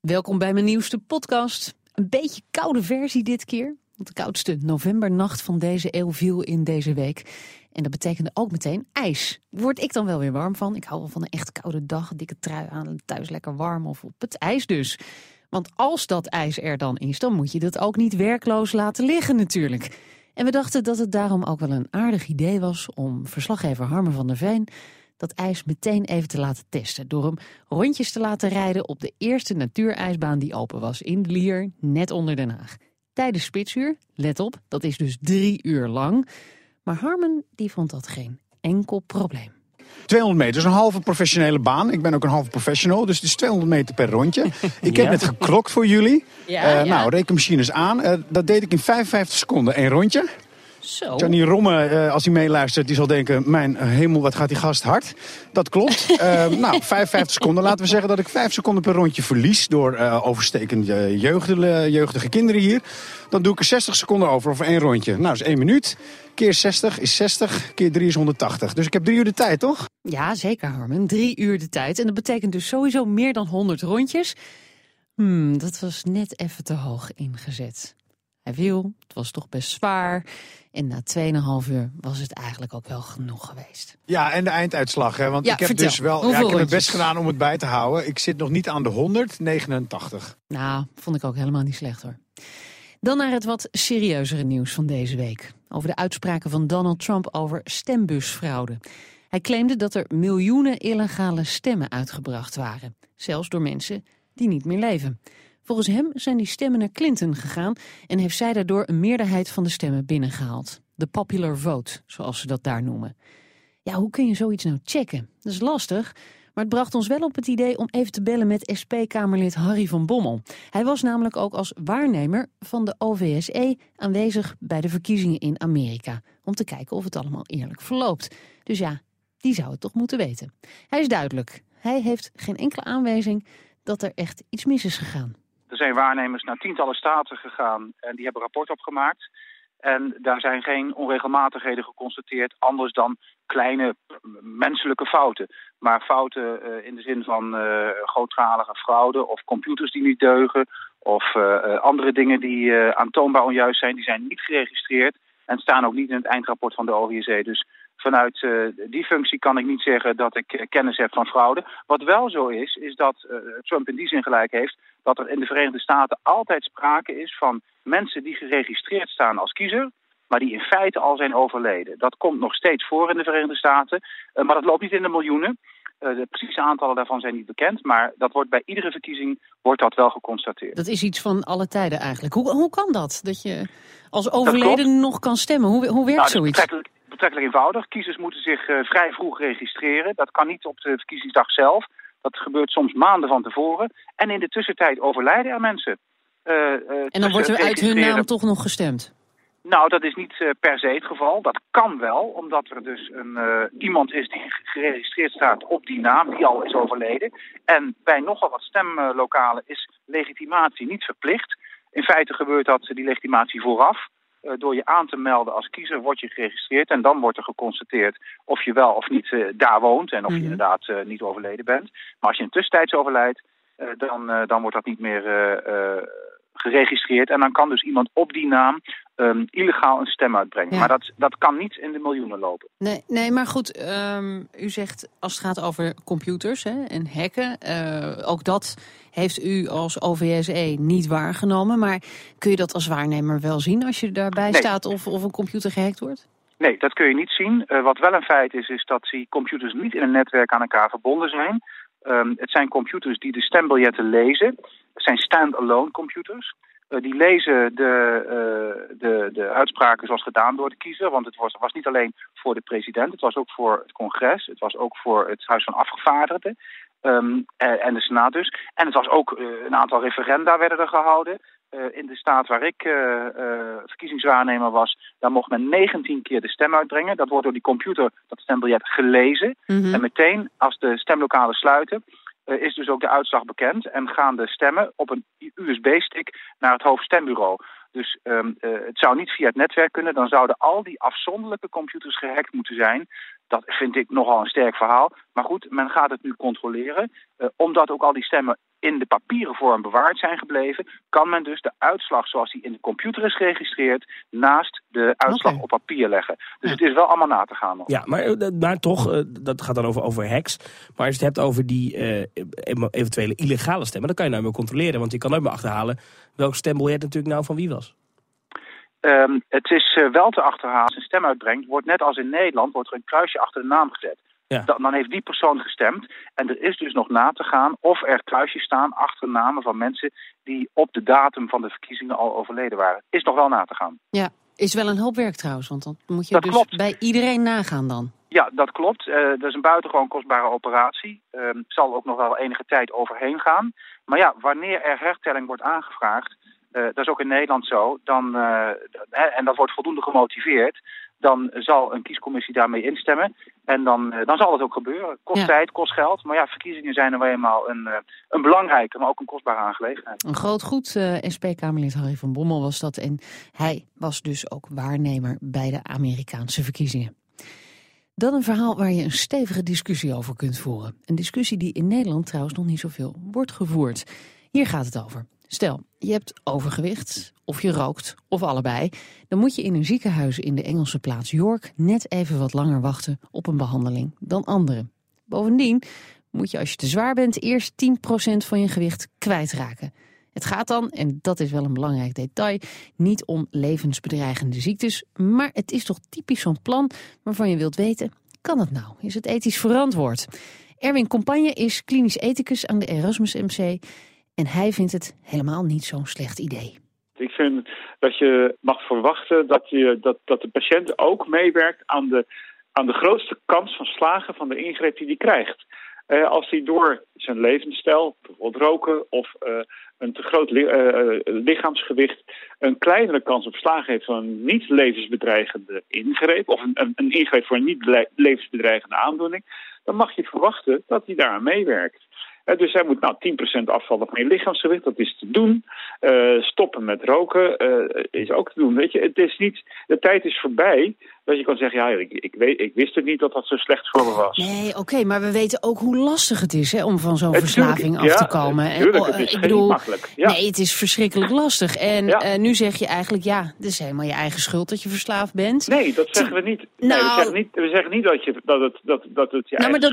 Welkom bij mijn nieuwste podcast. Een beetje koude versie dit keer. Want de koudste novembernacht van deze eeuw viel in deze week. En dat betekende ook meteen ijs. Word ik dan wel weer warm van? Ik hou wel van een echt koude dag, een dikke trui aan, thuis lekker warm of op het ijs dus. Want als dat ijs er dan is, dan moet je dat ook niet werkloos laten liggen natuurlijk. En we dachten dat het daarom ook wel een aardig idee was om verslaggever Harmen van der Veen dat ijs meteen even te laten testen. Door hem rondjes te laten rijden op de eerste natuurijsbaan die open was in de Lier, net onder Den Haag. Tijdens spitsuur, let op, dat is dus 3 uur lang. Maar Harmen die vond dat geen enkel probleem. 200 meter is een halve professionele baan. Ik ben ook een halve professional, dus het is 200 meter per rondje. Ik heb net geklokt voor jullie. Nou, rekenmachines aan. Dat deed ik in 55 seconden, 1 rondje. Zo. Johnny Romme, als hij meeluistert, die zal denken, mijn hemel, wat gaat die gast hard. Dat klopt. 55 seconden. Laten we zeggen dat ik 5 seconden per rondje verlies door overstekende jeugdige kinderen hier. Dan doe ik er 60 seconden over 1 rondje. Nou, dat is 1 minuut. Keer 60 is 60, keer 3 is 180. Dus ik heb 3 uur de tijd, toch? Ja, zeker Harmen. 3 uur de tijd. En dat betekent dus sowieso meer dan 100 rondjes. Dat was net even te hoog ingezet. Hij viel, het was toch best zwaar. En na 2,5 uur was het eigenlijk ook wel genoeg geweest. Ja, en de einduitslag. Hè? Want ja, ik heb vertel. dus wel ik heb mijn best gedaan om het bij te houden. Ik zit nog niet aan de 189. Nou, vond ik ook helemaal niet slecht hoor. Dan naar het wat serieuzere nieuws van deze week. Over de uitspraken van Donald Trump over stembusfraude. Hij claimde dat er miljoenen illegale stemmen uitgebracht waren. Zelfs door mensen die niet meer leven. Volgens hem zijn die stemmen naar Clinton gegaan en heeft zij daardoor een meerderheid van de stemmen binnengehaald. De popular vote, zoals ze dat daar noemen. Ja, hoe kun je zoiets nou checken? Dat is lastig, maar het bracht ons wel op het idee om even te bellen met SP-Kamerlid Harry van Bommel. Hij was namelijk ook als waarnemer van de OVSE aanwezig bij de verkiezingen in Amerika. Om te kijken of het allemaal eerlijk verloopt. Dus ja, die zou het toch moeten weten. Hij is duidelijk. Hij heeft geen enkele aanwijzing dat er echt iets mis is gegaan. Er zijn waarnemers naar tientallen staten gegaan en die hebben een rapport opgemaakt. En daar zijn geen onregelmatigheden geconstateerd, anders dan kleine menselijke fouten. Maar fouten in de zin van grootschalige fraude of computers die niet deugen of andere dingen die aantoonbaar onjuist zijn, die zijn niet geregistreerd en staan ook niet in het eindrapport van de OVSE. Dus vanuit die functie kan ik niet zeggen dat ik kennis heb van fraude. Wat wel zo is dat Trump in die zin gelijk heeft dat er in de Verenigde Staten altijd sprake is van mensen die geregistreerd staan als kiezer, maar die in feite al zijn overleden. Dat komt nog steeds voor in de Verenigde Staten, maar dat loopt niet in de miljoenen. De precieze aantallen daarvan zijn niet bekend, maar dat wordt bij iedere verkiezing wordt wel geconstateerd. Dat is iets van alle tijden eigenlijk. Hoe kan dat? Dat je als overleden nog kan stemmen? Hoe werkt zoiets? Betrekkelijk eenvoudig. Kiezers moeten zich vrij vroeg registreren. Dat kan niet op de verkiezingsdag zelf. Dat gebeurt soms maanden van tevoren. En in de tussentijd overlijden er mensen. En dan wordt er uit hun naam toch nog gestemd? Nou, dat is niet per se het geval. Dat kan wel, omdat er dus iemand is die geregistreerd staat op die naam, die al is overleden. En bij nogal wat stemlokalen is legitimatie niet verplicht. In feite gebeurt dat die legitimatie vooraf. Door je aan te melden als kiezer word je geregistreerd en dan wordt er geconstateerd of je wel of niet daar woont en of je inderdaad niet overleden bent. Maar als je in tussentijds overlijdt, dan wordt dat niet meer geregistreerd en dan kan dus iemand op die naam illegaal een stem uitbrengen. Ja. Maar dat kan niet in de miljoenen lopen. Nee, maar goed, u zegt als het gaat over computers en hacken, ook dat heeft u als OVSE niet waargenomen. Maar kun je dat als waarnemer wel zien als je daarbij staat of een computer gehackt wordt? Nee, dat kun je niet zien. Wat wel een feit is dat die computers niet in een netwerk aan elkaar verbonden zijn. Het zijn computers die de stembiljetten lezen. Het zijn stand-alone computers. Die lezen de uitspraken zoals gedaan door de kiezer. Want het was niet alleen voor de president, het was ook voor het congres. Het was ook voor het Huis van Afgevaardigden. En de Senaat dus. En het was ook een aantal referenda werden er gehouden. In de staat waar ik verkiezingswaarnemer was, daar mocht men 19 keer de stem uitbrengen. Dat wordt door die computer, dat stembiljet, gelezen. Mm-hmm. En meteen, als de stemlokalen sluiten, is dus ook de uitslag bekend. En gaan de stemmen op een USB-stick naar het hoofdstembureau. Dus het zou niet via het netwerk kunnen. Dan zouden al die afzonderlijke computers gehackt moeten zijn. Dat vind ik nogal een sterk verhaal. Maar goed, men gaat het nu controleren. Omdat ook al die stemmen in de papieren vorm bewaard zijn gebleven, kan men dus de uitslag zoals die in de computer is geregistreerd naast de uitslag op papier leggen. Dus het is wel allemaal na te gaan nog. Ja, maar toch, dat gaat dan over hacks. Maar als je het hebt over die eventuele illegale stemmen, dan kan je nou weer controleren. Want je kan ook maar achterhalen welk stembiljet natuurlijk nou van wie was. Het is wel te achterhalen als een stem uitbrengt, wordt net als in Nederland, wordt er een kruisje achter de naam gezet. Ja. Dan heeft die persoon gestemd. En er is dus nog na te gaan of er kruisjes staan achter namen van mensen die op de datum van de verkiezingen al overleden waren. Is nog wel na te gaan. Ja, is wel een hoop werk trouwens, want dan moet je dus bij iedereen nagaan dan. Ja, dat klopt. Dat is een buitengewoon kostbare operatie. Zal ook nog wel enige tijd overheen gaan. Maar ja, wanneer er hertelling wordt aangevraagd, dat is ook in Nederland zo, en dat wordt voldoende gemotiveerd, dan zal een kiescommissie daarmee instemmen. En dan zal het ook gebeuren. Kost tijd, kost geld. Maar ja, verkiezingen zijn er wel eenmaal een belangrijke, maar ook een kostbare aangelegenheid. Een groot goed. SP-Kamerlid Harry van Bommel was dat. En hij was dus ook waarnemer bij de Amerikaanse verkiezingen. Dan een verhaal waar je een stevige discussie over kunt voeren. Een discussie die in Nederland trouwens nog niet zoveel wordt gevoerd. Hier gaat het over. Stel, je hebt overgewicht, of je rookt, of allebei. Dan moet je in een ziekenhuis in de Engelse plaats York net even wat langer wachten op een behandeling dan anderen. Bovendien moet je als je te zwaar bent eerst 10% van je gewicht kwijtraken. Het gaat dan, en dat is wel een belangrijk detail, niet om levensbedreigende ziektes. Maar het is toch typisch zo'n plan waarvan je wilt weten, kan het nou? Is het ethisch verantwoord? Erwin Compagne is klinisch ethicus aan de Erasmus MC. En hij vindt het helemaal niet zo'n slecht idee. Ik vind dat je mag verwachten dat de patiënt ook meewerkt aan de grootste kans van slagen van de ingreep die hij krijgt. Als hij door zijn levensstijl, bijvoorbeeld roken of een te groot lichaamsgewicht, een kleinere kans op slagen heeft van een niet levensbedreigende ingreep of een ingreep voor een niet levensbedreigende aandoening, dan mag je verwachten dat hij daaraan meewerkt. Dus hij moet 10% afvallen van je lichaamsgewicht, dat is te doen. Stoppen met roken is ook te doen. Weet je, het is niet, de tijd is voorbij dat je kan zeggen, ja, ik wist het niet dat dat zo slecht voor me was. Nee, oké, maar we weten ook hoe lastig het is om van zo'n verslaving af te komen. Tuurlijk, het is niet makkelijk. Ja. Nee, het is verschrikkelijk lastig. En nu zeg je eigenlijk, ja, het is helemaal je eigen schuld dat je verslaafd bent. Nee, dat zeggen we niet. We zeggen niet dat het je eigen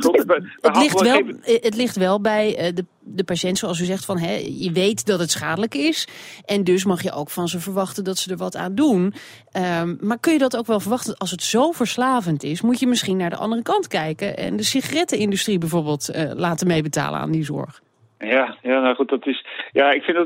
schuld is. Het ligt wel bij de patiënt, zoals u zegt, van je weet dat het schadelijk is. En dus mag je ook van ze verwachten dat ze er wat aan doen. Maar kun je dat ook wel verwachten? Als het zo verslavend is, moet je misschien naar de andere kant kijken en de sigarettenindustrie bijvoorbeeld laten meebetalen aan die zorg. Ja, nou goed, dat is. Ja, ik vind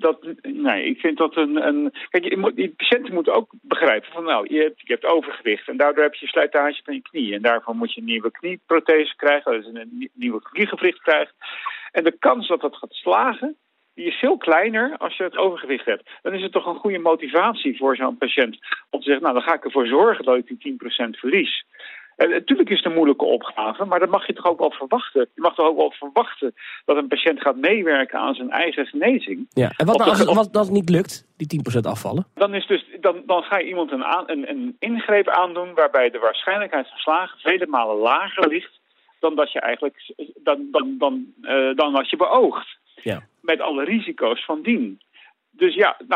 ik vind dat een. Kijk, die patiënten moeten ook begrijpen van, je hebt overgewicht en daardoor heb je slijtage van je knie. En daarvan moet je een nieuwe knieprothese krijgen, dus een nieuwe kniegewricht krijgen. En de kans dat dat gaat slagen, die is veel kleiner als je het overgewicht hebt. Dan is het toch een goede motivatie voor zo'n patiënt om te zeggen, dan ga ik ervoor zorgen dat ik die 10% verlies. Natuurlijk is het een moeilijke opgave, maar dat mag je toch ook wel verwachten. Je mag toch ook wel verwachten dat een patiënt gaat meewerken aan zijn eigen genezing. Ja, en wat als het niet lukt, die 10% afvallen? Dan ga je iemand een ingreep aandoen waarbij de waarschijnlijkheid van slagen vele malen lager ligt dan dat je eigenlijk dan wat je beoogt. Ja. Met alle risico's van dien. Dus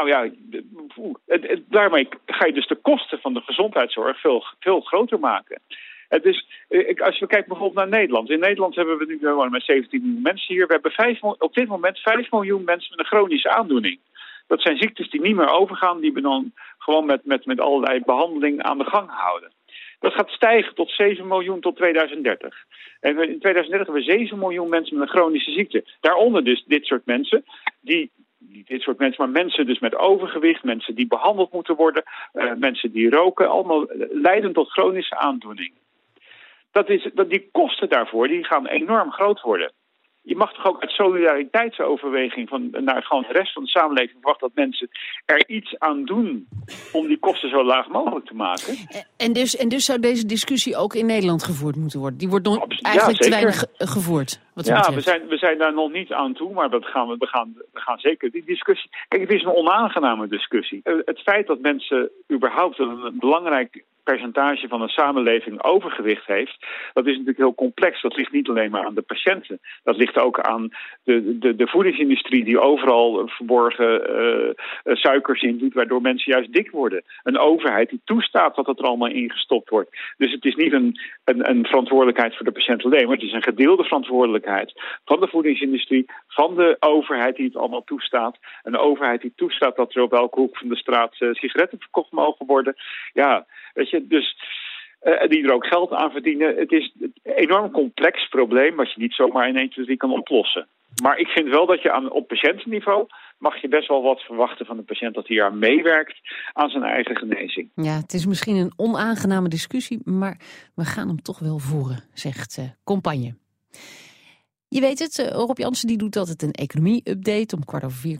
daarmee ga je dus de kosten van de gezondheidszorg veel groter maken. Dus als we kijken bijvoorbeeld naar Nederland. In Nederland hebben we nu gewoon met 17 miljoen mensen hier. We hebben op dit moment 5 miljoen mensen met een chronische aandoening. Dat zijn ziektes die niet meer overgaan, die we dan gewoon met allerlei behandeling aan de gang houden. Dat gaat stijgen tot 7 miljoen tot 2030. En in 2030 hebben we 7 miljoen mensen met een chronische ziekte. Daaronder dus dit soort mensen, maar mensen dus met overgewicht, mensen die behandeld moeten worden, mensen die roken, allemaal leiden tot chronische aandoening. Die kosten daarvoor, die gaan enorm groot worden. Je mag toch ook uit solidariteitsoverweging naar gewoon de rest van de samenleving verwachten dat mensen er iets aan doen om die kosten zo laag mogelijk te maken. En dus zou deze discussie ook in Nederland gevoerd moeten worden? Die wordt eigenlijk te weinig gevoerd. Wat u betreft. we zijn daar nog niet aan toe, maar we gaan zeker die discussie. Kijk, het is een onaangename discussie. Het feit dat mensen überhaupt een belangrijk percentage van een samenleving overgewicht heeft, dat is natuurlijk heel complex. Dat ligt niet alleen maar aan de patiënten. Dat ligt ook aan de voedingsindustrie die overal verborgen suikers in doet, waardoor mensen juist dik worden. Een overheid die toestaat dat het er allemaal in gestopt wordt. Dus het is niet een verantwoordelijkheid voor de patiënt alleen, maar het is een gedeelde verantwoordelijkheid van de voedingsindustrie, van de overheid die het allemaal toestaat. Een overheid die toestaat dat er op elke hoek van de straat sigaretten verkocht mogen worden. Ja, weet je, dus die er ook geld aan verdienen. Het is een enorm complex probleem wat je niet zomaar in 1, 2, 3 kan oplossen. Maar ik vind wel dat je op patiëntenniveau mag je best wel wat verwachten van de patiënt dat hij aan meewerkt aan zijn eigen genezing. Ja, het is misschien een onaangename discussie, maar we gaan hem toch wel voeren, zegt Compagne. Je weet het, Rob Jansen die doet altijd een economie-update om 4:15,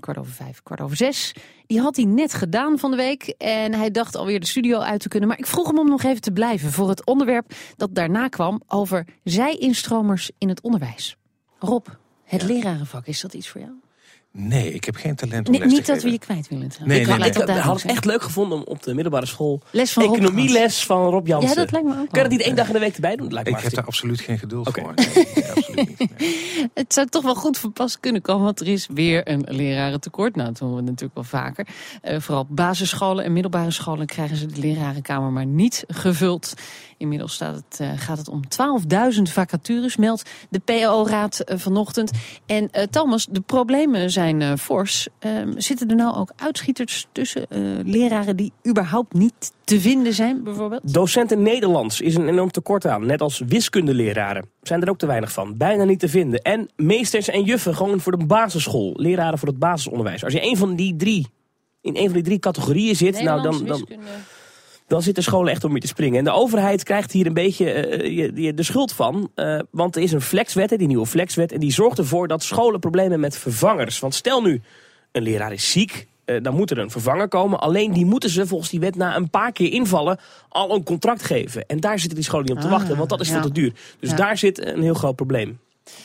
5:15. Die had hij net gedaan van de week en hij dacht alweer de studio uit te kunnen. Maar ik vroeg hem om nog even te blijven voor het onderwerp dat daarna kwam over zij-instromers in het onderwijs. Rob, het lerarenvak, is dat iets voor jou? Nee, ik heb geen talent om les te niet geven. dat we je kwijt willen. Ik had het echt leuk gevonden om op de middelbare school economieles van Rob Jansen. Ja, dat lijkt me ook. Kan je dat niet 1 dag in de week erbij doen? Ik heb daar absoluut geen geduld voor. Nee, absoluut niet. Nee. Het zou toch wel goed van pas kunnen komen, want er is weer een lerarentekort. Nou, dat horen we natuurlijk wel vaker. Vooral op basisscholen en middelbare scholen krijgen ze de lerarenkamer maar niet gevuld. Inmiddels gaat het om 12.000 vacatures, meldt de PO-raad vanochtend. En Thomas, de problemen zijn fors. Zitten er nou ook uitschieters tussen leraren die überhaupt niet te vinden zijn, bijvoorbeeld? Docenten Nederlands is een enorm tekort aan. Net als wiskundeleraren. Zijn er ook te weinig van. Bijna niet te vinden. En meesters en juffen gewoon voor de basisschool. Leraren voor het basisonderwijs. Als je in een van die drie categorieën zit, dan zitten scholen echt om mee te springen. En de overheid krijgt hier een beetje de schuld van. Want er is een flexwet, die nieuwe flexwet. En die zorgt ervoor dat scholen problemen met vervangers. Want stel nu, een leraar is ziek. Dan moet er een vervanger komen. Alleen die moeten ze volgens die wet na een paar keer invallen al een contract geven. En daar zitten die scholen niet op te wachten. Want dat is veel te duur. Dus daar zit een heel groot probleem.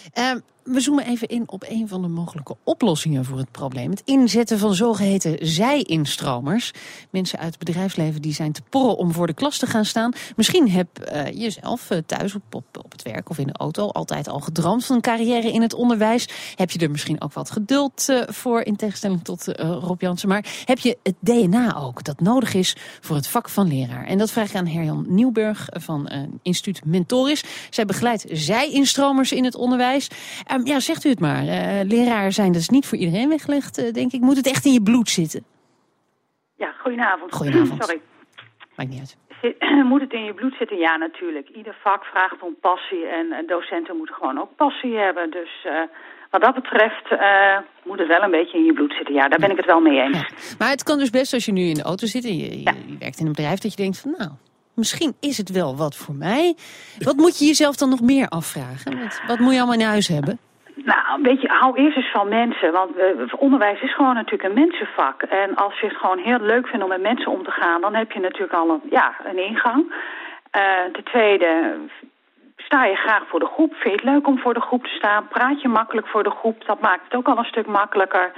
We zoomen even in op een van de mogelijke oplossingen voor het probleem. Het inzetten van zogeheten zij-instromers. Mensen uit het bedrijfsleven die zijn te porren om voor de klas te gaan staan. Misschien heb je zelf thuis op het werk of in de auto altijd al gedroomd van een carrière in het onderwijs. Heb je er misschien ook wat geduld voor, in tegenstelling tot Rob Jansen. Maar heb je het DNA ook dat nodig is voor het vak van leraar? En dat vraag ik aan Herjan Nieuwburg van instituut Mentoris. Zij begeleidt zij-instromers in het onderwijs. Ja, zegt u het maar. Leraar zijn, dat is niet voor iedereen weggelegd, denk ik. Moet het echt in je bloed zitten? Ja, goedenavond. Sorry. Maakt niet uit. Moet het in je bloed zitten? Ja, natuurlijk. Ieder vak vraagt om passie en docenten moeten gewoon ook passie hebben. Dus wat dat betreft moet het wel een beetje in je bloed zitten. Ja, daar ben ik het wel mee eens. Ja. Maar het kan dus best als je nu in de auto zit en je werkt in een bedrijf dat je denkt van nou, misschien is het wel wat voor mij. Wat moet je jezelf dan nog meer afvragen? Wat moet je allemaal in huis hebben? Nou, weet je, hou eerst eens van mensen. Want onderwijs is gewoon natuurlijk een mensenvak. En als je het gewoon heel leuk vindt om met mensen om te gaan, dan heb je natuurlijk al een ingang. Ten tweede, sta je graag voor de groep? Vind je het leuk om voor de groep te staan? Praat je makkelijk voor de groep? Dat maakt het ook al een stuk makkelijker.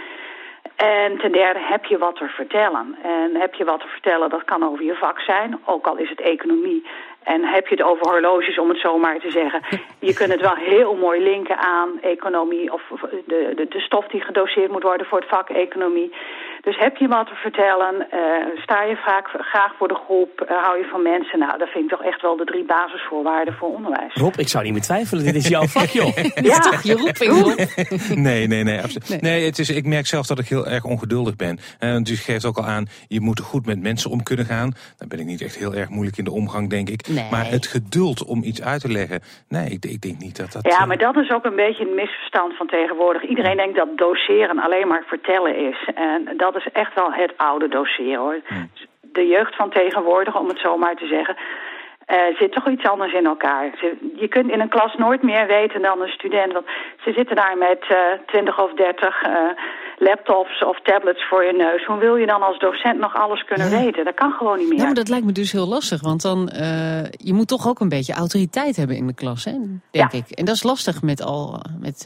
En ten derde, heb je wat te vertellen? En heb je wat te vertellen, dat kan over je vak zijn, ook al is het economie. En heb je het over horloges, om het zo maar te zeggen. Je kunt het wel heel mooi linken aan economie of de stof die gedoseerd moet worden voor het vak economie. Dus heb je wat te vertellen, sta je graag voor de groep, hou je van mensen. Nou, dat vind ik toch echt wel de 3 basisvoorwaarden voor onderwijs. Rob, ik zou niet meer twijfelen, dit is jouw vak, joh. Ja, toch je roeping. Nee, absoluut. Nee, ik merk zelf dat ik heel erg ongeduldig ben. Dus je geeft ook al aan, je moet goed met mensen om kunnen gaan. Dan ben ik niet echt heel erg moeilijk in de omgang, denk ik. Nee. Maar het geduld om iets uit te leggen, nee, ik denk niet dat dat... Ja, maar dat is ook een beetje een misverstand van tegenwoordig. Iedereen denkt dat doseren alleen maar vertellen is. En dat is echt wel het oude doseren, hoor. De jeugd van tegenwoordig, om het zo maar te zeggen, zit toch iets anders in elkaar. Je kunt in een klas nooit meer weten dan een student. Want ze zitten daar met 20 of 30 laptops of tablets voor je neus. Hoe wil je dan als docent nog alles kunnen weten? Dat kan gewoon niet meer. Ja, maar dat lijkt me dus heel lastig. Want dan, je moet toch ook een beetje autoriteit hebben in de klas, hè? Denk ik. En dat is lastig met al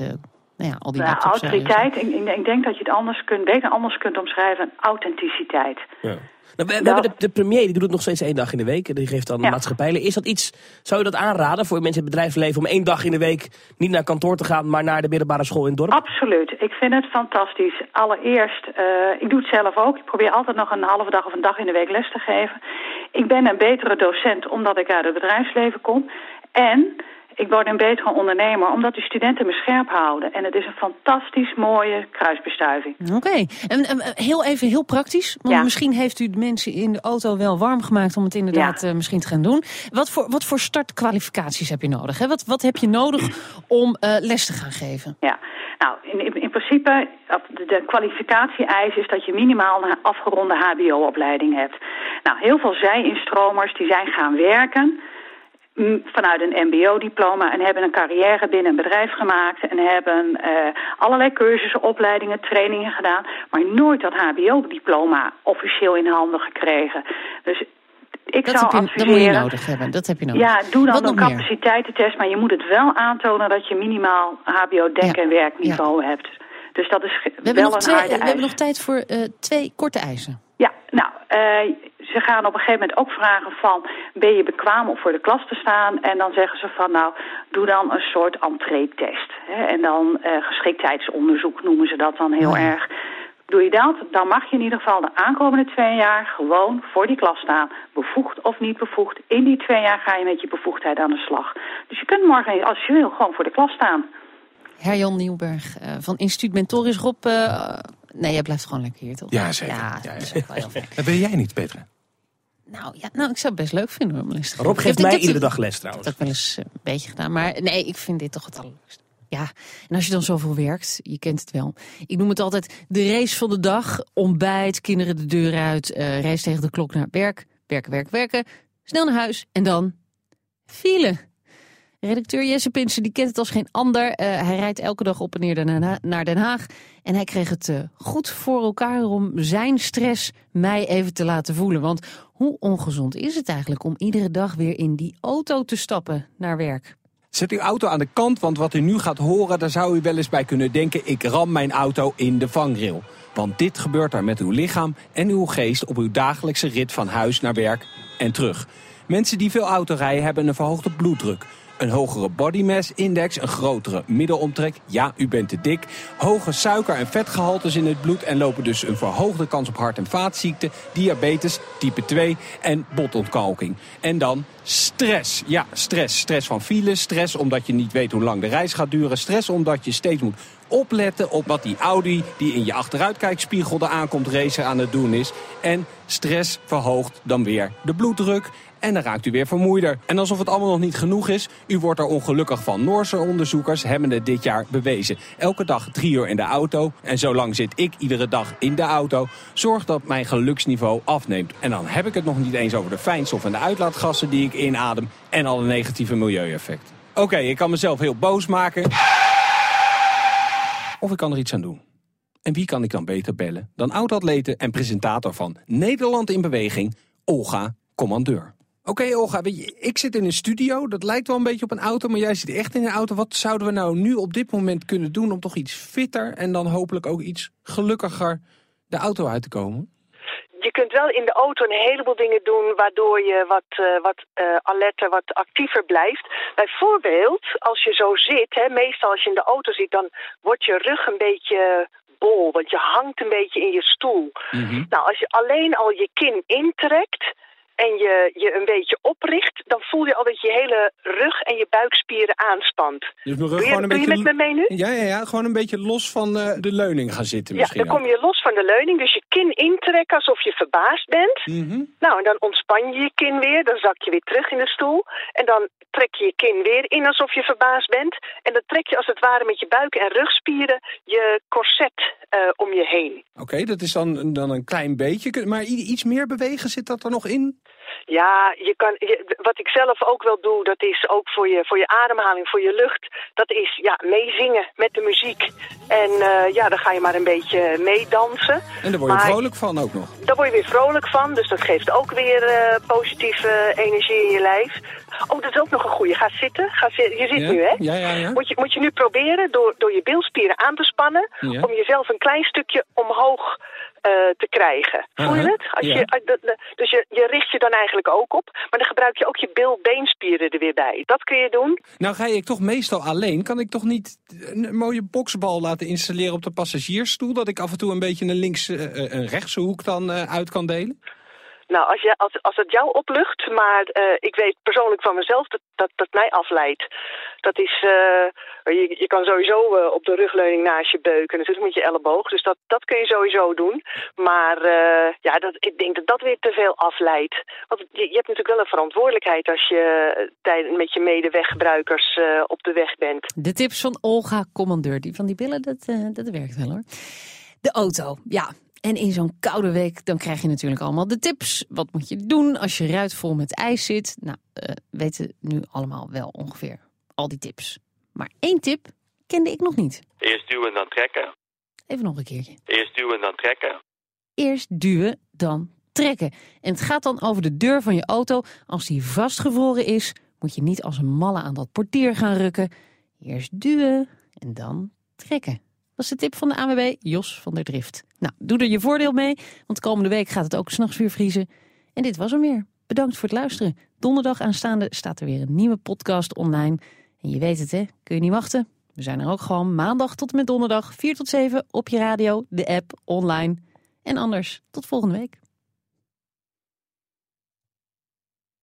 die laptops. Autoriteit, ik denk dat je het beter anders kunt omschrijven. Authenticiteit. Ja. Nou, we hebben de premier, die doet het nog steeds 1 dag in de week. Die geeft dan maatschappijlen. Is dat iets, zou je dat aanraden voor mensen in het bedrijfsleven om 1 dag in de week niet naar kantoor te gaan, maar naar de middelbare school in het dorp? Absoluut. Ik vind het fantastisch. Allereerst, ik doe het zelf ook. Ik probeer altijd nog een halve dag of een dag in de week les te geven. Ik ben een betere docent omdat ik uit het bedrijfsleven kom. En ik word een betere ondernemer omdat de studenten me scherp houden. En het is een fantastisch mooie kruisbestuiving. Oké. En heel praktisch. Want misschien heeft u de mensen in de auto wel warm gemaakt om het inderdaad misschien te gaan doen. Wat voor startkwalificaties heb je nodig? Hè? Wat heb je nodig om les te gaan geven? Ja. Nou, in principe, de kwalificatie-eis is dat je minimaal een afgeronde hbo-opleiding hebt. Nou, heel veel zij-instromers die zijn gaan werken vanuit een mbo-diploma en hebben een carrière binnen een bedrijf gemaakt en hebben allerlei cursussen, opleidingen, trainingen gedaan, maar nooit dat hbo-diploma officieel in handen gekregen. Dus ik zou adviseren, dat moet je nodig hebben. Dat heb je nodig. Ja, doe dan een capaciteitentest, maar je moet het wel aantonen dat je minimaal hbo-denk- en werkniveau hebt. Dus dat is wel een harde eis. We hebben nog tijd voor 2 korte eisen. Ja, nou, ze gaan op een gegeven moment ook vragen van, ben je bekwaam om voor de klas te staan? En dan zeggen ze van, nou, doe dan een soort entree-test. En dan geschiktheidsonderzoek noemen ze dat dan heel erg. Doe je dat, dan mag je in ieder geval de aankomende 2 jaar gewoon voor die klas staan. Bevoegd of niet bevoegd. In die 2 jaar ga je met je bevoegdheid aan de slag. Dus je kunt morgen, als je wil, gewoon voor de klas staan. Herjan Nieuwberg van Instituut Mentoris. Rob, nee, jij blijft gewoon lekker hier, toch? Ja, zeker. Ja, dat is ook wel heel fijn. Dat ben jij niet, Petra? Nou, ik zou het best leuk vinden om les te geven. Rob geeft mij iedere dag les trouwens. Dat heb ik wel eens een beetje gedaan. Maar nee, ik vind dit toch het allerleukste. Ja, en als je dan zoveel werkt, je kent het wel. Ik noem het altijd de race van de dag. Ontbijt, kinderen de deur uit, race tegen de klok naar werk. Werken. Snel naar huis en dan file. Redacteur Jesse Pinsen, die kent het als geen ander. Hij rijdt elke dag op en neer naar Den Haag. En hij kreeg het goed voor elkaar om zijn stress mij even te laten voelen. Want hoe ongezond is het eigenlijk om iedere dag weer in die auto te stappen naar werk? Zet uw auto aan de kant, want wat u nu gaat horen, daar zou u wel eens bij kunnen denken, ik ram mijn auto in de vangrail. Want dit gebeurt er met uw lichaam en uw geest op uw dagelijkse rit van huis naar werk en terug. Mensen die veel auto rijden hebben een verhoogde bloeddruk. Een hogere body mass index, een grotere middelomtrek, ja, u bent te dik, hoge suiker- en vetgehaltes in het bloed en lopen dus een verhoogde kans op hart- en vaatziekten, diabetes, type 2 en botontkalking. En dan stress. Ja, stress. Stress van files, stress omdat je niet weet hoe lang de reis gaat duren, stress omdat je steeds moet opletten op wat die Audi die in je achteruitkijkspiegel de aankomt racer aan het doen is. En stress verhoogt dan weer de bloeddruk. En dan raakt u weer vermoeider. En alsof het allemaal nog niet genoeg is, u wordt er ongelukkig van. Noorse onderzoekers hebben het dit jaar bewezen. Elke dag 3 uur in de auto, en zo lang zit ik iedere dag in de auto, zorgt dat mijn geluksniveau afneemt. En dan heb ik het nog niet eens over de fijnstof en de uitlaatgassen die ik inadem en alle negatieve milieueffecten. Oké, ik kan mezelf heel boos maken. Of ik kan er iets aan doen. En wie kan ik dan beter bellen dan oud-atlete en presentator van Nederland in Beweging, Olga Commandeur. Oké, Olga, weet je, ik zit in een studio, dat lijkt wel een beetje op een auto, maar jij zit echt in een auto. Wat zouden we nou nu op dit moment kunnen doen om toch iets fitter en dan hopelijk ook iets gelukkiger de auto uit te komen? Je kunt wel in de auto een heleboel dingen doen waardoor je wat alerter, wat actiever blijft. Bijvoorbeeld, als je zo zit, meestal als je in de auto zit, dan wordt je rug een beetje bol, want je hangt een beetje in je stoel. Mm-hmm. Nou, als je alleen al je kin intrekt en je een beetje opricht, dan voel je al dat je hele rug en je buikspieren aanspant. Dus mijn rug doe je met me mee nu? Ja, gewoon een beetje los van de leuning gaan zitten misschien. Ja, dan kom je los van de leuning, dus je kin intrekken alsof je verbaasd bent. Mm-hmm. Nou, en dan ontspan je je kin weer, dan zak je weer terug in de stoel. En dan trek je je kin weer in alsof je verbaasd bent. En dan trek je als het ware met je buik- en rugspieren je corset om je heen. Oké, dat is dan een klein beetje. Maar iets meer bewegen, zit dat er nog in? Ja, wat ik zelf ook wel doe, dat is ook voor je ademhaling, voor je lucht. Dat is meezingen met de muziek. En dan ga je maar een beetje meedansen. En daar word je vrolijk van ook nog. Daar word je weer vrolijk van, dus dat geeft ook weer positieve energie in je lijf. Oh, dat is ook nog een goeie. Ga zitten. Je zit nu, hè? Ja. Moet je nu proberen door je bilspieren aan te spannen, om jezelf een klein stukje omhoog te krijgen. Voel je het? Dus je richt je dan eigenlijk ook op, maar dan gebruik je ook je bil-beenspieren er weer bij. Dat kun je doen. Nou ga ik toch meestal alleen. Kan ik toch niet een mooie boksbal laten installeren op de passagiersstoel, dat ik af en toe een beetje een een rechtse hoek dan uit kan delen? Nou, als het jou oplucht, maar ik weet persoonlijk van mezelf dat mij afleidt. Dat is, je kan sowieso op de rugleuning naast je beuken, natuurlijk met je elleboog. Dus dat kun je sowieso doen. Maar ik denk dat weer te veel afleidt. Want je hebt natuurlijk wel een verantwoordelijkheid als je met je medeweggebruikers op de weg bent. De tips van Olga Commandeur, die van die billen, dat werkt wel hoor. De auto, ja. En in zo'n koude week, dan krijg je natuurlijk allemaal de tips. Wat moet je doen als je ruit vol met ijs zit? Nou, weten nu allemaal wel ongeveer al die tips. Maar 1 tip kende ik nog niet. Eerst duwen, dan trekken. Even nog een keertje. Eerst duwen, dan trekken. Eerst duwen, dan trekken. En het gaat dan over de deur van je auto. Als die vastgevroren is, moet je niet als een malle aan dat portier gaan rukken. Eerst duwen en dan trekken. Dat is de tip van de ANWB, Jos van der Drift. Nou, doe er je voordeel mee, want komende week gaat het ook 's nachts weer vriezen. En dit was hem weer. Bedankt voor het luisteren. Donderdag aanstaande staat er weer een nieuwe podcast online. En je weet het, hè? Kun je niet wachten? We zijn er ook gewoon maandag tot en met donderdag, 4 tot 7 op je radio, de app, online. En anders, tot volgende week.